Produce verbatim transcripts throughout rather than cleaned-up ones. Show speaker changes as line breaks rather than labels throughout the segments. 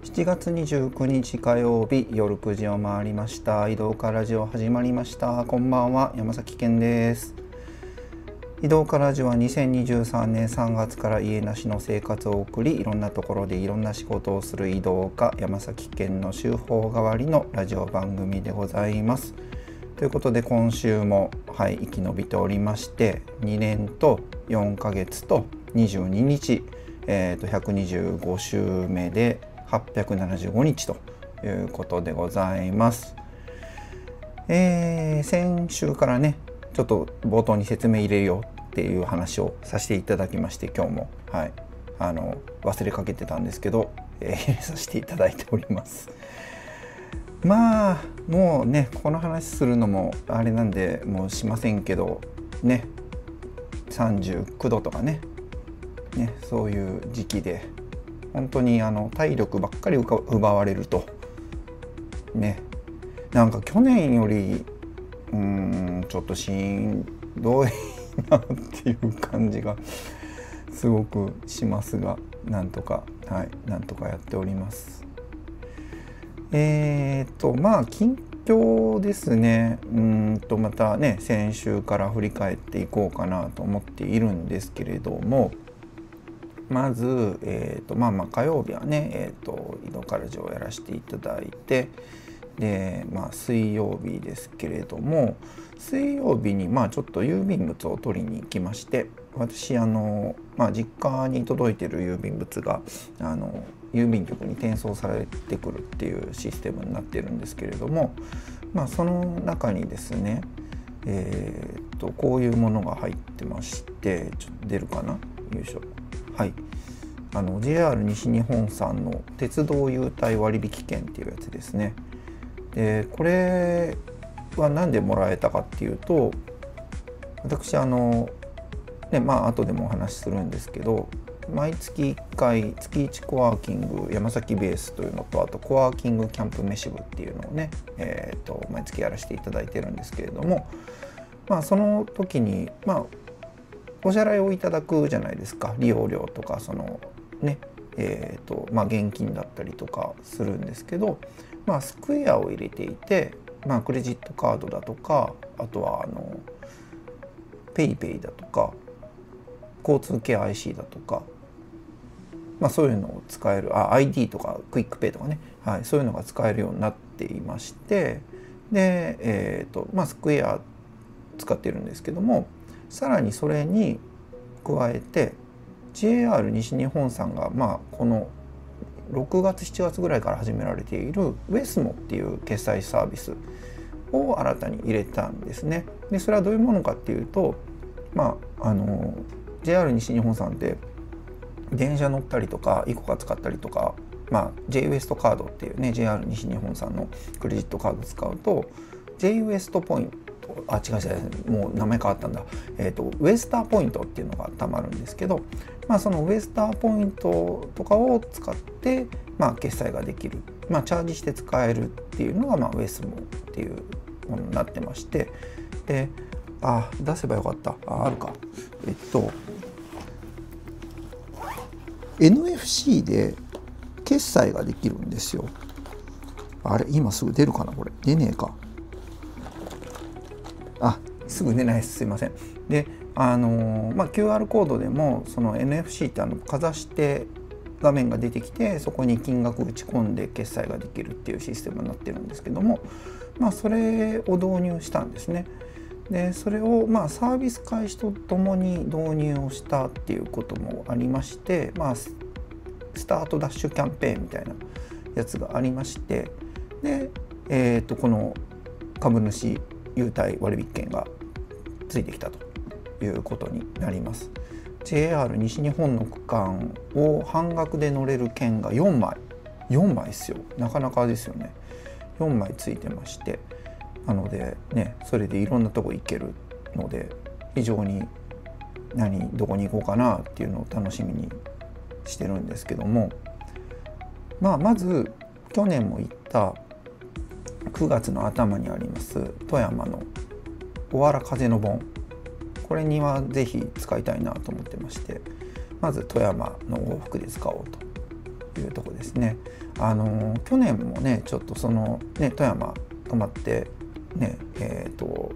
しちがつにじゅうくにち火曜日夜くじを回りました。移動家ラジオ始まりました。こんばんは、山崎健です。移動家ラジオはにせんにじゅうさんねんさんがつから家なしの生活を送り、いろんなところでいろんな仕事をする移動家山崎健の週報代わりのラジオ番組でございます。ということで今週も、はい、生き延びておりまして、にねんとよんかげつとにじゅうににち、えー、とひゃくにじゅうごしゅうめではっぴゃくななじゅうごにちということでございます。えー、先週からねちょっと冒頭に説明入れようっていう話をさせていただきまして、今日も、はい、あの忘れかけてたんですけど、えー、入れさせていただいております。まあもうねこの話するのもあれなんでもうしませんけどね、さんじゅうきゅうどとかねねそういう時期で本当にあの体力ばっかり奪われるとね、なんか去年よりうーんちょっとしんどいなっていう感じがすごくしますが、なんとかはいなんとかやっております。えーとまあ近況ですね。うーんとまたね先週から振り返っていこうかなと思っているんですけれども、まず、えーとまあまあ火曜日はね、えーと移動からジオをやらせていただいて、でまあ水曜日ですけれども、水曜日にまあちょっと郵便物を取りに行きまして、私あのまあ実家に届いている郵便物があの郵便局に転送されてくるっていうシステムになってるんですけれども、まあその中にですね、えーとこういうものが入ってまして、ちょっと出るかな、よいしょ。はい、あの ジェイアール 西日本さんの鉄道優待割引券っていうやつですね。でこれは何でもらえたかっていうと、私あのねまあ後でもお話しするんですけど、毎月いっかい月いちコワーキング山崎ベースというのと、あとコワーキングキャンプ飯部っていうのをね、えー、と毎月やらせていただいてるんですけれども、まあその時にまあお支払いをいただくじゃないですか。利用料とかそのねえーとまあ、現金だったりとかするんですけど、まあ、スクエアを入れていて、まあ、クレジットカードだとか、あとはあのペイペイだとか交通系 アイシー だとか、まあ、そういうのを使えるあ アイディー とかクイックペイとかね、はい、そういうのが使えるようになっていまして、で、えーとまあ、スクエア使ってるんですけども、さらにそれに加えて ジェイアール 西日本さんが、まあ、このろくがつしちがつぐらいから始められているウェスモっていう決済サービスを新たに入れたんですね。でそれはどういうものかっていうと、まああの ジェイアール 西日本さんって電車乗ったりとかイコカ使ったりとか、まあ、J ウエストカードっていうね ジェイアール 西日本さんのクレジットカード使うと J ウエストポイント、あ違う違うもう名前変わったんだ、えーと、ウエスターポイントっていうのがたまるんですけど、まあ、そのウエスターポイントとかを使って、まあ、決済ができる、まあ、チャージして使えるっていうのが、まあ、ウエスモっていうものになってまして、であ出せばよかった、ああるか、えっと エヌエフシー で決済ができるんですよ。あれ今すぐ出るかな、これ出ねえか、あすぐ出ないです、すいません。であのまあ、キューアール コードでもその エヌエフシー ってあのかざして画面が出てきて、そこに金額打ち込んで決済ができるっていうシステムになってるんですけども、まあ、それを導入したんですね。でそれをまあサービス開始とともに導入をしたっていうこともありまして、まあ、スタートダッシュキャンペーンみたいなやつがありまして、で、えー、とこの株主優待割引券がついてきたということになります。 ジェイアール 西日本の区間を半額で乗れる券がよんまいよんまいですよ、なかなかですよね。よんまいついてまして、なのでねそれでいろんなとこ行けるので、非常に何どこに行こうかなっていうのを楽しみにしてるんですけども、まあまず去年も行ったくがつの頭にあります富山のおわら風の盆、これにはぜひ使いたいなと思ってまして、まず富山の往復で使おうと。 いうとこですね。あの去年もねちょっとそのね富山泊まってねえっ、ー、と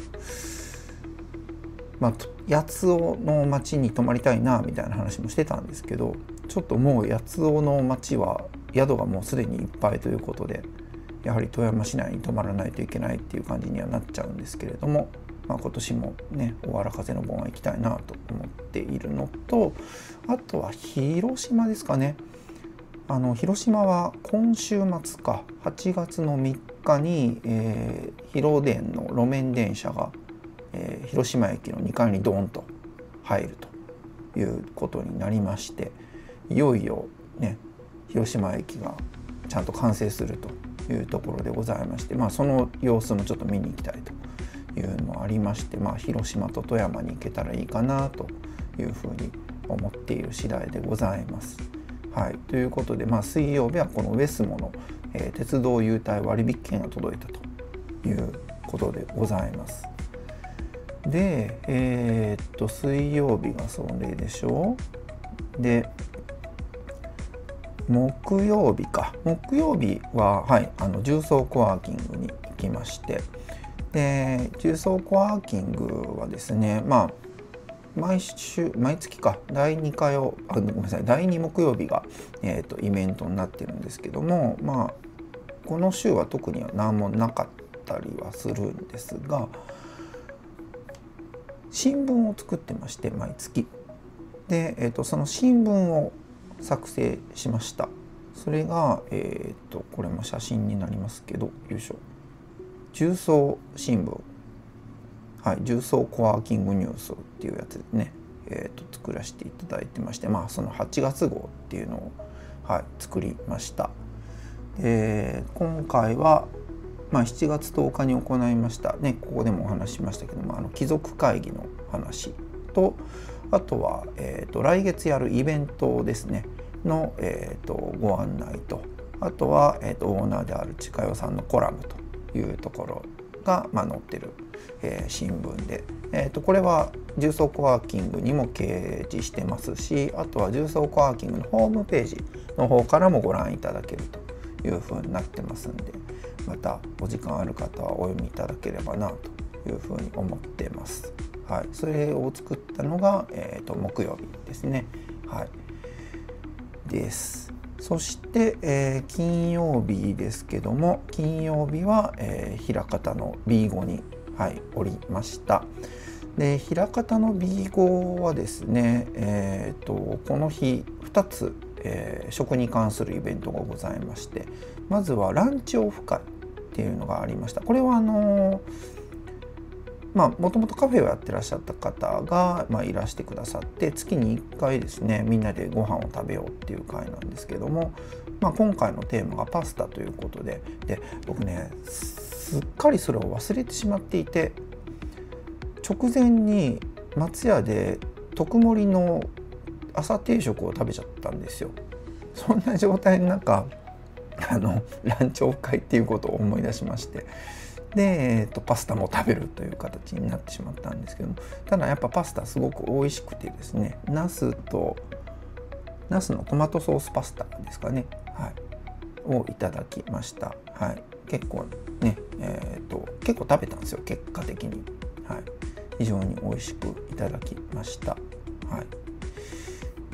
まあ八尾の町に泊まりたいなみたいな話もしてたんですけど、ちょっともう八尾の町は宿がもうすでにいっぱいということで、やはり富山市内に泊まらないといけないっていう感じにはなっちゃうんですけれども、まあ、今年もね大原風の盆は行きたいなと思っているのと、あとは広島ですかね。あの広島は今週末かはちがつのみっかに、えー、広電の路面電車が、えー、広島駅のにかいにドーンと入るということになりまして、いよいよね広島駅がちゃんと完成するというところでございまして、まあ、その様子もちょっと見に行きたいというのもありまして、まあ、広島と富山に行けたらいいかなというふうに思っている次第でございます。はい、ということで、まあ、水曜日はこのウェスモの、えー、鉄道優待割引券が届いたということでございます。で、えー、っと水曜日がそれでしょう。で木曜日か木曜日は、はい、あの重曹コワーキングに行きまして、で重曹コワーキングはですね、まあ毎週毎月かだいにかよあごめんなさいだいに木曜日が、えー、とイベントになってるんですけども、まあこの週は特には何もなかったりはするんですが、新聞を作ってまして毎月で、えー、とその新聞を作成しました。それが、えー、とこれも写真になりますけど、よいしょ、重曹新聞、はい、重曹コワーキングニュースっていうやつでね、えー、と作らせていただいてまして、まあそのはちがつ号っていうのを、はい、作りました。で今回は、まあ、しちがつとおかに行いましたね、ここでもお話ししましたけども、あの貴族会議の話と、あとは、えー、と来月やるイベントですねの、えー、とご案内と、あとは、えー、とオーナーであるちかよさんのコラムというところが、まあ、載ってる、えー、新聞で、えー、とこれは重曹コワーキングにも掲示してますし、あとは重曹コワーキングのホームページの方からもご覧いただけるというふうになってますんで、またお時間ある方はお読みいただければなというふうに思ってます。はい、それを作ったのが、えー、と木曜日ですね。はい、です。そして、えー、金曜日ですけども、金曜日は、えー、枚方の ビーご に、はい、おりました。で枚方の ビーご はですね、えー、とこの日ふたつ、えー、食に関するイベントがございまして、まずはランチオフ会っていうのがありました。これはあのーまあもともとカフェをやってらっしゃった方が、まあ、いらしてくださって、月にいっかいですねみんなでご飯を食べようっていう会なんですけども、まあ、今回のテーマがパスタということで、で僕ねすっかりそれを忘れてしまっていて、直前に松屋で特盛りの朝定食を食べちゃったんですよ。そんな状態の中、あのランチオフ会っていうことを思い出しまして、で、えー、とパスタも食べるという形になってしまったんですけども、ただやっぱパスタすごく美味しくてですね、ナスとナスのトマトソースパスタですかね、はい、をいただきました。はい、結構ね、えー、と結構食べたんですよ、結果的に。はい、非常に美味しくいただきました。はい、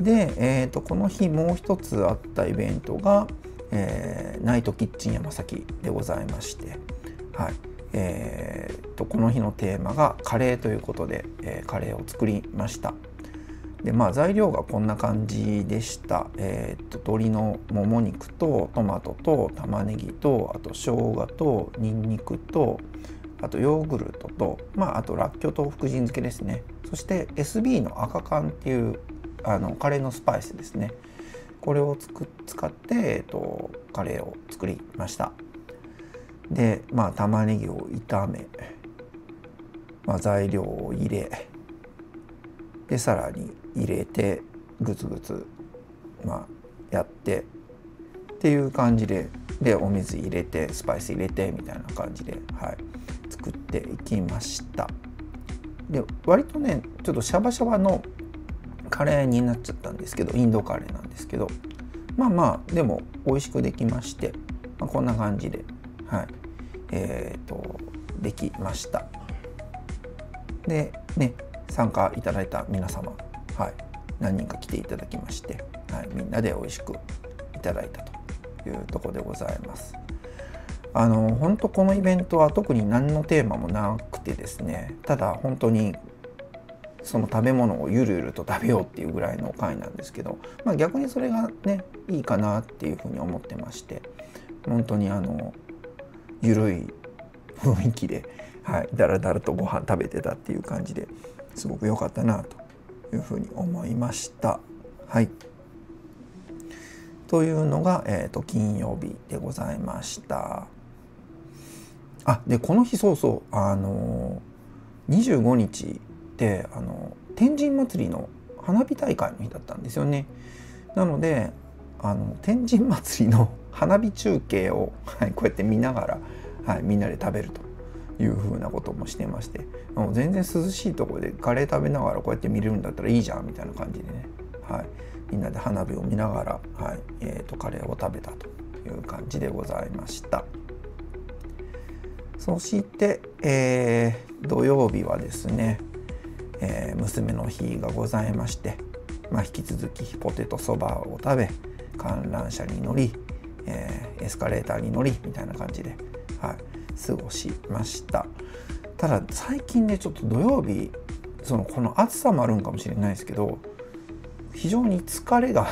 で、えー、とこの日もう一つあったイベントが、えー、ナイトキッチン山崎でございまして、はい、えー、とこの日のテーマがカレーということで、えー、カレーを作りました。でまあ材料がこんな感じでした。えー、と鶏のもも肉とトマトと玉ねぎと、あと生姜とニンニクと、あとヨーグルトと、まあ、あとらっきょうと福神漬けですね。そして エスビー の赤缶っていうあのカレーのスパイスですね。これをつく使って、えー、とカレーを作りました。でまあ玉ねぎを炒め、まあ、材料を入れ、でさらに入れてグツグツ、まあ、やってっていう感じで、でお水入れてスパイス入れてみたいな感じで、はい、作っていきました。で割とねちょっとシャバシャバのカレーになっちゃったんですけど、インドカレーなんですけど、 まあまあでも美味しくできまして、まあ、こんな感じで、はい、えっとできました。でね、参加いただいた皆様、はい、何人か来ていただきまして、はい、みんなで美味しくいただいたというところでございます。あの本当このイベントは特に何のテーマもなくてですね、ただ本当にその食べ物をゆるゆると食べようっていうぐらいの回なんですけど、まあ、逆にそれがねいいかなっていうふうに思ってまして、本当にあのゆるい雰囲気で、はい、だらだらとご飯食べてたっていう感じですごく良かったなというふうに思いました。はい、というのが、えーと、金曜日でございました。あ、でこの日そうそうあのにじゅうごにちであの天神祭りの花火大会の日だったんですよね。なのであの天神祭りの花火中継を、はい、こうやって見ながら、はい、みんなで食べるというふうなこともしてまして、もう全然涼しいところでカレー食べながらこうやって見れるんだったらいいじゃんみたいな感じでね、はい、みんなで花火を見ながら、はい、えーと、カレーを食べたという感じでございました。そして、えー、土曜日はですね、えー、娘の日がございまして、まあ、引き続きポテトそばを食べ、観覧車に乗り、えー、エスカレーターに乗りみたいな感じで、はい、過ごしました。ただ最近ねちょっと土曜日そのこの暑さもあるんかもしれないですけど、非常に疲れが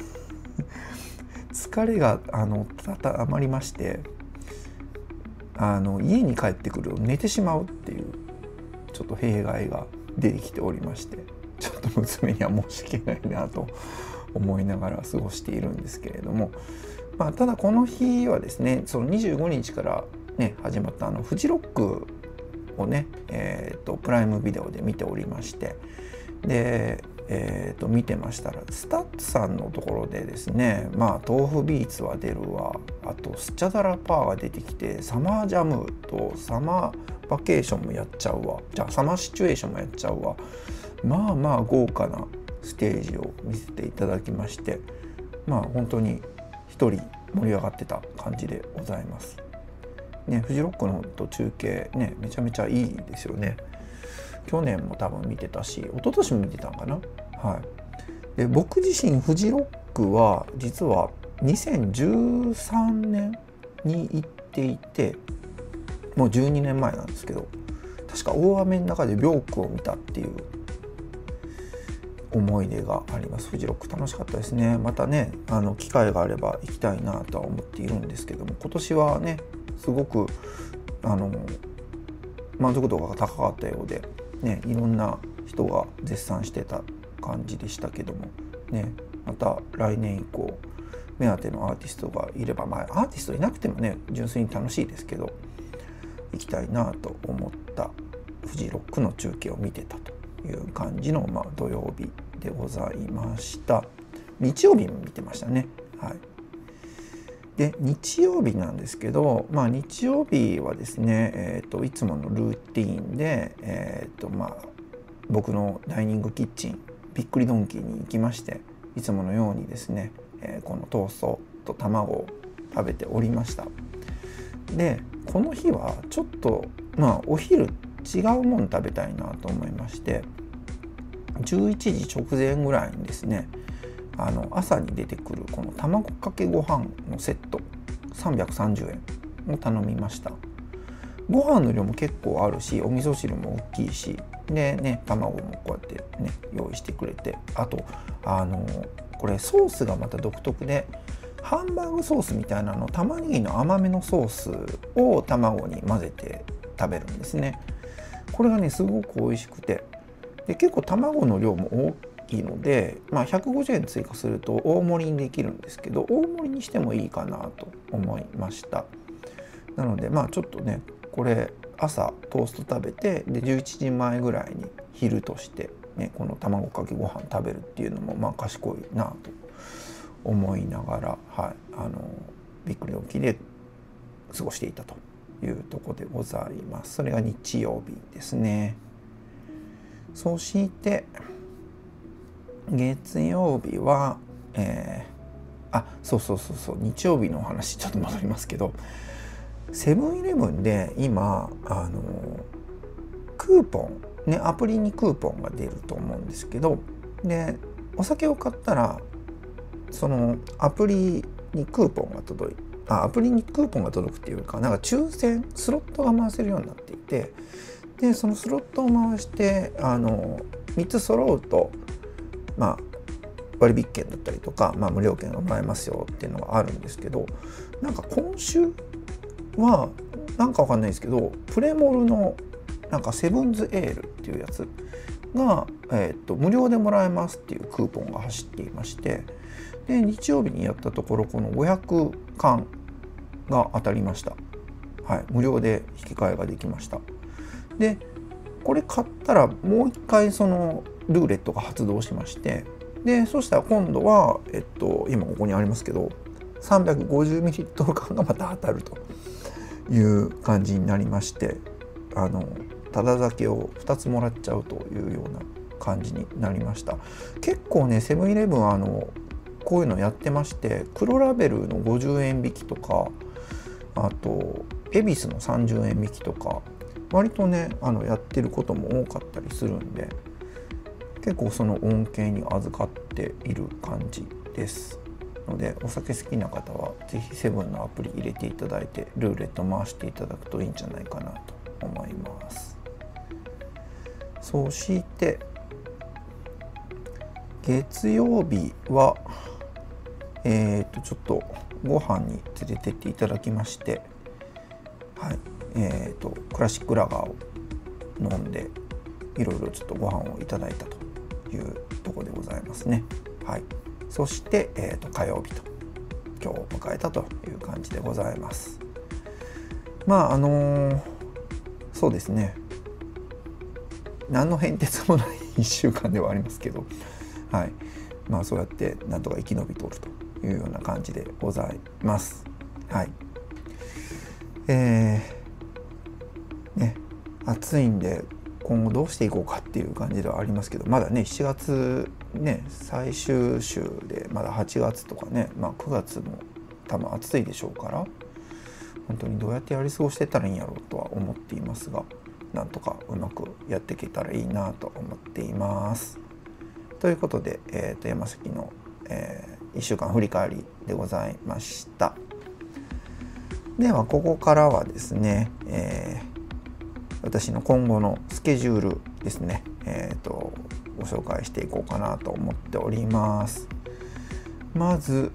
疲れがあのたまりまして、あの家に帰ってくると寝てしまうっていうちょっと弊害が出てきておりまして、ちょっと娘には申し訳ないなと思いながら過ごしているんですけれども、まあ、ただこの日はですね、そのにじゅうごにちからね始まったあのフジロックをね、えー、とプライムビデオで見ておりまして、でえー、と見てましたらスタッツさんのところでですね、まあ豆腐ビーツは出るわ、あとスチャダラパーが出てきて、サマージャムとサマーバケーションもやっちゃうわ、じゃあサマーシチュエーションもやっちゃうわ、まあまあ豪華なステージを見せていただきまして、まあ本当に一人盛り上がってた感じでございます。ね、フジロックのと中継ねめちゃめちゃいいですよね。去年も多分見てたし、一昨年も見てたんかな。はい。で僕自身フジロックは実はにせんじゅうさんねんに行っていて、もうじゅうにねんまえなんですけど、確か大雨の中でビョークを見たっていう思い出があります。フジロック楽しかったですね。またねあの機会があれば行きたいなとは思っているんですけども、今年はねすごくあの満足度が高かったようで、ね、いろんな人が絶賛してた感じでしたけども、ね、また来年以降目当てのアーティストがいれば、まあアーティストいなくてもね純粋に楽しいですけど行きたいなと思ったフジロックの中継を見てたという感じの、まあ、土曜日でございました。日曜日も見てましたね。はい。で日曜日なんですけど、まあ、日曜日はですね、えー、といつものルーティーンで、えーとまあ、僕のダイニングキッチンびっくりドンキーに行きまして、いつものようにですね、えー、このトーストと卵を食べておりました。でこの日はちょっとまあお昼違うもの食べたいなと思いまして、じゅういちじ直前ぐらいにですね、あの朝に出てくるこの卵かけご飯のセットさんびゃくさんじゅうえんを頼みました。ご飯の量も結構あるし、お味噌汁も大きいし、でね卵もこうやってね用意してくれて、あとあのこれソースがまた独特で、ハンバーグソースみたいなの、玉ねぎの甘めのソースを卵に混ぜて食べるんですね。これがねすごく美味しくて、で結構卵の量も大きいので、まあ、ひゃくごじゅうえん追加すると大盛りにできるんですけど、大盛りにしてもいいかなと思いました。なのでまあちょっとねこれ朝トースト食べて、でじゅういちじまえぐらいに昼として、ね、この卵かけご飯食べるっていうのもまあ賢いなと思いながら、はい、あのびっくりドンキーで過ごしていたというところでございます。それが日曜日ですね。そして月曜日は、えー、 あ、そうそうそうそう、日曜日のお話ちょっと戻りますけど、セブンイレブンで今あのクーポンね、アプリにクーポンが出ると思うんですけど、でお酒を買ったらそのアプリにクーポンが届いあアプリにクーポンが届くっていうか、なんか抽選スロットが回せるようになっていて、でそのスロットを回してあのみっつ揃うと、まあ割引券だったりとか、まあ、無料券がもらえますよっていうのがあるんですけど、なんか今週はなんかわかんないですけど、プレモルのなんかセブンズエールっていうやつが、えー、と無料でもらえますっていうクーポンが走っていまして、で日曜日にやったところこのごひゃくかんが当たりました。はい、無料で引き換えができました。でこれ買ったらもう一回そのルーレットが発動しまして、でそしたら今度は、えっと、今ここにありますけど さんびゃくごじゅうミリリットル 缶がまた当たるという感じになりまして、あのただ酒をふたつもらっちゃうというような感じになりました。結構ねセブンイレブンあのこういうのやってまして、黒ラベルのごじゅうえん引きとか、あと恵比寿のさんじゅうえん引きとか割とねあのやってることも多かったりするんで、結構その恩恵に預かっている感じですので、お酒好きな方はぜひセブンのアプリ入れていただいてルーレット回していただくといいんじゃないかなと思います。そして月曜日はえー、とちょっとご飯に連れてっていただきまして、はいえー、とクラシックラガーを飲んでいろいろちょっとご飯をいただいたというところでございますね。はい、そして、えー、と火曜日と今日を迎えたという感じでございます。まああのー、そうですね、何の変哲もないいっしゅうかんではありますけど、はい、まあそうやってなんとか生き延びとるというような感じでございます。はい。えー、ね、暑いんで今後どうしていこうかっていう感じではありますけど、まだねしちがつね最終週でまだはちがつとかね、まあくがつも多分暑いでしょうから、本当にどうやってやり過ごしてったらいいんやろうとは思っていますが、なんとかうまくやっていけたらいいなと思っています。ということで、えー、と山崎の、えー、いっしゅうかん振り返りでございました。ではここからはですね、えー、私の今後のスケジュールですね、えー、とご紹介していこうかなと思っております。まず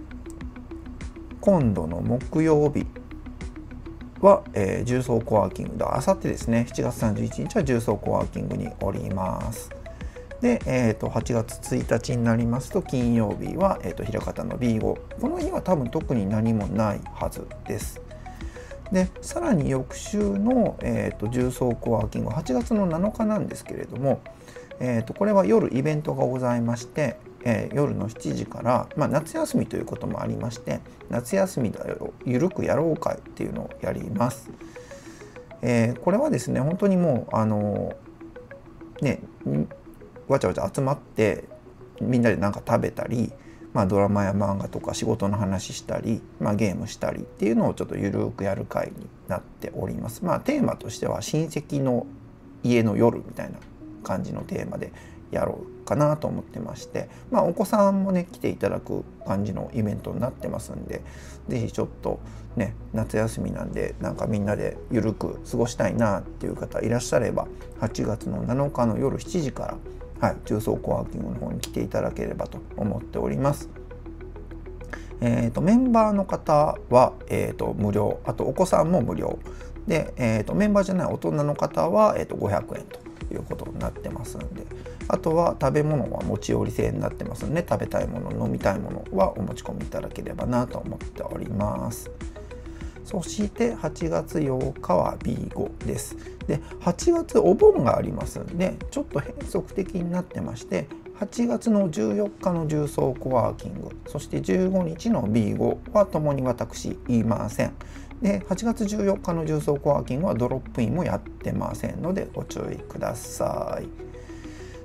今度の木曜日は、えー、重曹コワーキングだ。あさってですね、しちがつさんじゅういちにちは重曹コワーキングにおります。で、えー、とはちがつついたちになりますと金曜日は、えー、と枚方の ビーご、この日は多分特に何もないはずです。でさらに翌週の、えー、と重曹コワーキングはちがつのなのかなんですけれども、えー、とこれは夜イベントがございまして、えー、夜のしちじから、まあ、夏休みということもありまして、夏休みだよゆるくやろう会っていうのをやります。えー、これはですね本当にもうあのー、ねわちゃわちゃ集まってみんなで何か食べたり、まあ、ドラマや漫画とか仕事の話したり、まあ、ゲームしたりっていうのをちょっとゆるくやる会になっております。まあテーマとしては親戚の家の夜みたいな感じのテーマでやろうかなと思ってまして、まあお子さんもね来ていただく感じのイベントになってますんで、是非ちょっとね夏休みなんでなんかみんなでゆるく過ごしたいなっていう方いらっしゃればはちがつのなのかの夜しちじからはい、重曹コワーキングの方に来ていただければと思っております。えーと、メンバーの方は、えーと、無料、あとお子さんも無料で、えーと、メンバーじゃない大人の方は、えーと、ごひゃくえんということになってますんで、あとは食べ物は持ち寄り制になってますんで、食べたいもの飲みたいものはお持ち込みいただければなと思っております。そしてはちがつようかは ビーご です。ではちがつお盆がありますんでちょっと変則的になってまして、はちがつのじゅうよっかの重曹コワーキング、そしてじゅうごにちの ビーご はともに私いません。ではちがつじゅうよっかの重曹コワーキングはドロップインもやってませんのでご注意ください。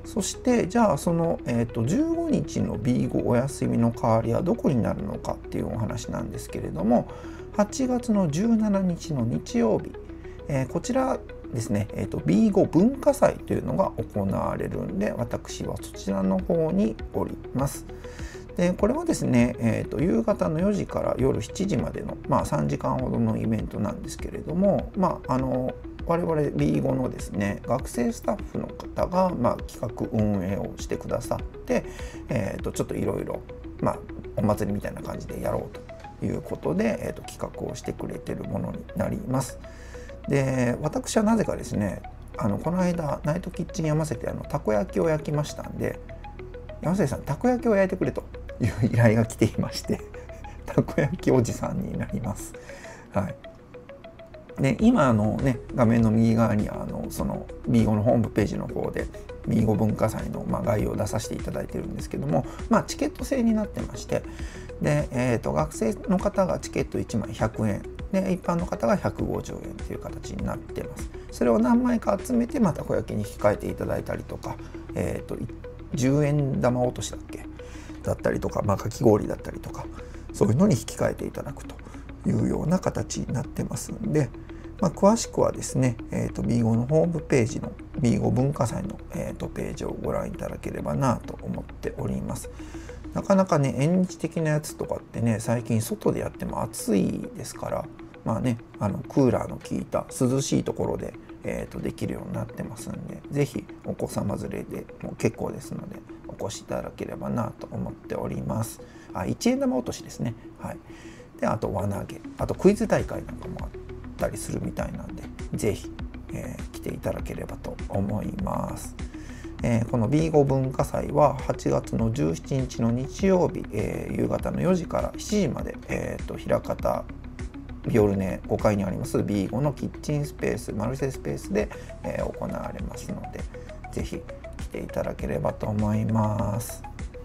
そしてじゃあその、えー、とじゅうごにちの ビーご お休みの代わりはどこになるのかっていうお話なんですけれども、はちがつのじゅうしちにちの日曜日、えー、こちらですね、えー、と ビーご 文化祭というのが行われるんで、私はそちらの方におります。でこれはですね、えー、と夕方のよじから夜しちじまでの、まあ、さんじかんほどのイベントなんですけれども、まあ、あの我々 ビーご のですね学生スタッフの方が、まあ、企画運営をしてくださって、えー、とちょっといろいろお祭りみたいな感じでやろうということで、えー、と企画をしてくれてるものになります。で私はなぜかですね、あのこの間ナイトキッチン山崎であのたこ焼きを焼きましたんで、山崎さんたこ焼きを焼いてくれという依頼が来ていましてたこ焼きおじさんになります。はい。で今あの、ね、画面の右側にあのその ビーご のホームページの方で ビーご 文化祭の、まあ、概要を出させていただいてるんですけども、まあ、チケット制になってまして、で、えー、と学生の方がチケットいちまいひゃくえんで一般の方がひゃくごじゅうえんという形になってます。それを何枚か集めてまたこ焼きに引き換えていただいたりとか、えー、とじゅうえん玉落としだっけだったりとか、まあ、かき氷だったりとか、そういうのに引き換えていただくというような形になってますんで、まあ、詳しくはですね、えー、と ビーご のホームページの ビーご 文化祭の、えー、とページをご覧いただければなと思っております。なかなかね縁日的なやつとかってね最近外でやっても暑いですから、まあねあのクーラーの効いた涼しいところで、えー、とできるようになってますんで、是非お子様連れでも結構ですのでお越しいただければなと思っております。あ、いちえん玉落としですね。はい。であと輪投げ、あとクイズ大会なんかもあったりするみたいなんで、是非、えー、来ていただければと思います。えー、この ビーご 文化祭ははちがつのじゅうしちにちの日曜日、えー、夕方のよじからしちじまで、えー、と枚方ビオルネごかいにあります ビーご のキッチンスペースマルシェスペースで、えー、行われますので、ぜひ来ていただければと思います。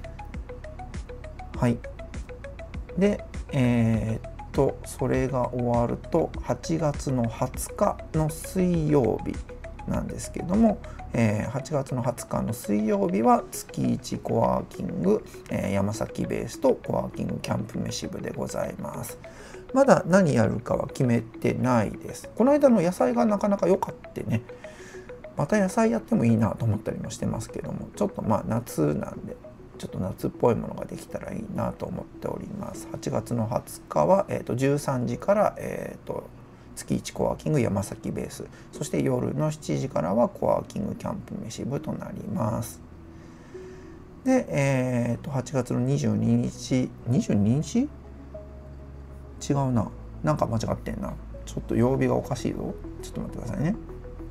はい。で、えー、っとそれが終わるとはちがつのはつかの水曜日なんですけども、えー、はちがつのはつかの水曜日は月いちコワーキング、えー、山崎ベースとコワーキングキャンプ飯部でございます。まだ何やるかは決めてないです。この間の野菜がなかなか良かってね、また野菜やってもいいなと思ったりもしてますけども、ちょっとまあ夏なんでちょっと夏っぽいものができたらいいなと思っております。はちがつのはつかは、えー、とじゅうさんじから、えー、と月いちコワーキング山崎ベース、そして夜のしちじからはコワーキングキャンプ飯部となります。で、えー、とはちがつのにじゅうににちにじゅうににち違うな、なんか間違ってんな、ちょっと曜日がおかしいぞ、ちょっと待ってくださいね。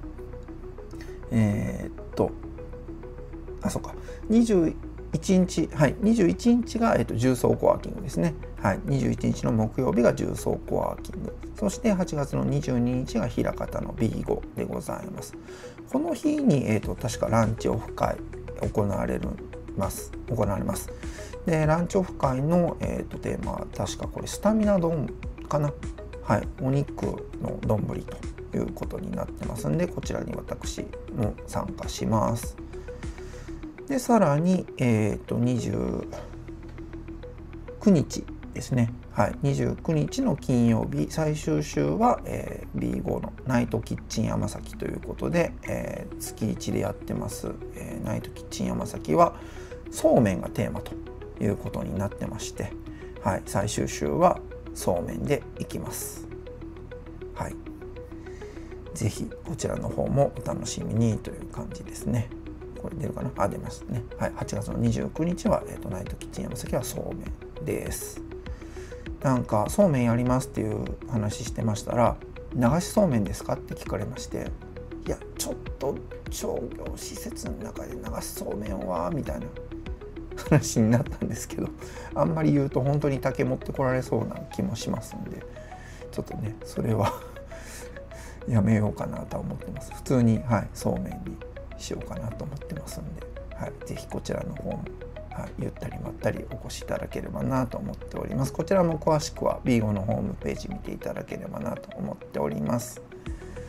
えー、っとあそうかにじゅういちにち、はい、にじゅういちにちが、えー、と重曹コワーキングですね。はい、にじゅういちにちの木曜日が重曹コワーキング、そしてはちがつのにじゅうににちが枚方の ビーご でございます。この日に、えー、と確かランチオフ会行われるます行われます。でランチオフ会の、えー、とテーマは確かこれスタミナ丼かな、はい、お肉の丼ということになってますんで、こちらに私も参加します。でさらに、えー、とにじゅうくにちですね、はい、にじゅうくにちの金曜日最終週は、えー、ビーご のナイトキッチン山崎ということで、えー、月いちでやってます、えー、ナイトキッチン山崎はそうめんがテーマということになってまして、はい、最終週はそうめんでいきます。はい、ぜひこちらの方もお楽しみにという感じですね。これ出るかなあ、出ますね。はい、はちがつのにじゅうくにちは、えーと、ナイトキッチン山崎はそうめんです。なんかそうめんやりますっていう話してましたら、流しそうめんですかって聞かれまして、いやちょっと商業施設の中で流しそうめんはみたいな話になったんですけど、あんまり言うと本当に竹持ってこられそうな気もしますんで、ちょっとねそれはやめようかなとは思ってます。普通に、はい、そうめんにしようかなと思ってますんで、はい、ぜひこちらの方も、はい、ゆったりまったりお越しいただければなと思っております。こちらも詳しくは ビーご のホームページ見ていただければなと思っております。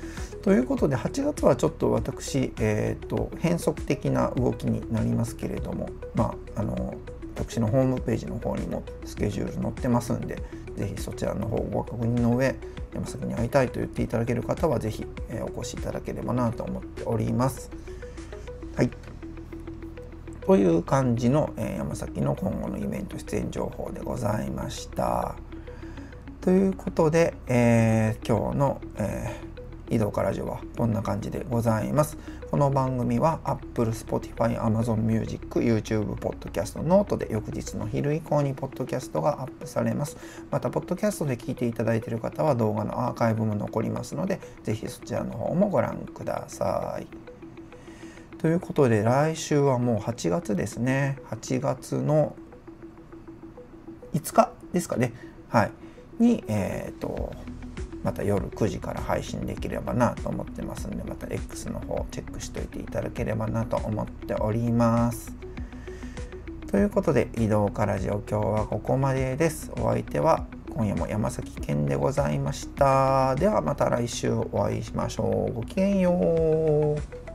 ということではちがつはちょっと私、えー、と変則的な動きになりますけれども、まあ、あの私のホームページの方にもスケジュール載ってますんで、ぜひそちらの方ご確認の上、山崎に会いたいと言っていただける方はぜひ、えー、お越しいただければなと思っております。はい。という感じの、えー、山崎の今後のイベント出演情報でございました。ということで、えー、今日の、えー移動からラジオはこんな感じでございます。この番組は Apple、Spotify、Amazon Music、YouTube、Podcast、ノートで翌日の昼以降にポッドキャストがアップされます。また、ポッドキャストで聞いていただいている方は動画のアーカイブも残りますので、ぜひそちらの方もご覧ください。ということで、来週はもうはちがつですね。はちがつのいつかですかね。はい。に、えっと、また夜くじから配信できればなと思ってますので、また X の方チェックしておいていただければなと思っております。ということで、移動からラジオ今日はここまでです。お相手は今夜も山崎健でございました。ではまた来週お会いしましょう。ごきげんよう。